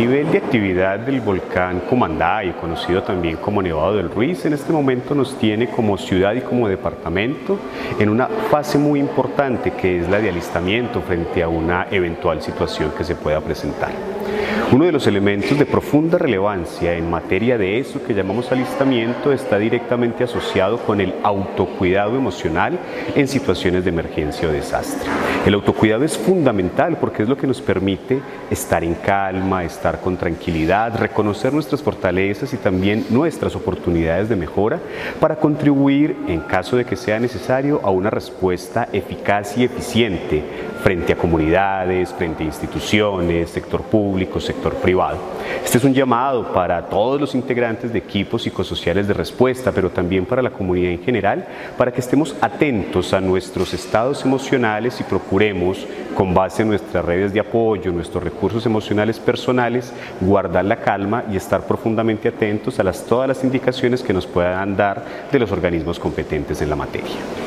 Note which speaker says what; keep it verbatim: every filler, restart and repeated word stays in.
Speaker 1: nivel de actividad del volcán Comandái, conocido también como Nevado del Ruiz, en este momento nos tiene como ciudad y como departamento en una fase muy importante que es la de alistamiento frente a una eventual situación que se pueda presentar. Uno de los elementos de profunda relevancia en materia de eso que llamamos alistamiento está directamente asociado con el autocuidado emocional en situaciones de emergencia o desastre. El autocuidado es fundamental porque es lo que nos permite estar en calma, estar con tranquilidad, reconocer nuestras fortalezas y también nuestras oportunidades de mejora para contribuir, en caso de que sea necesario, a una respuesta eficaz y eficiente frente a comunidades, frente a instituciones, sector público, sector privado. Este es un llamado para todos los integrantes de equipos psicosociales de respuesta, pero también para la comunidad en general, para que estemos atentos a nuestros estados emocionales y procuremos, con base en nuestras redes de apoyo, nuestros recursos emocionales personales, guardar la calma y estar profundamente atentos a las, todas las indicaciones que nos puedan dar de los organismos competentes en la materia.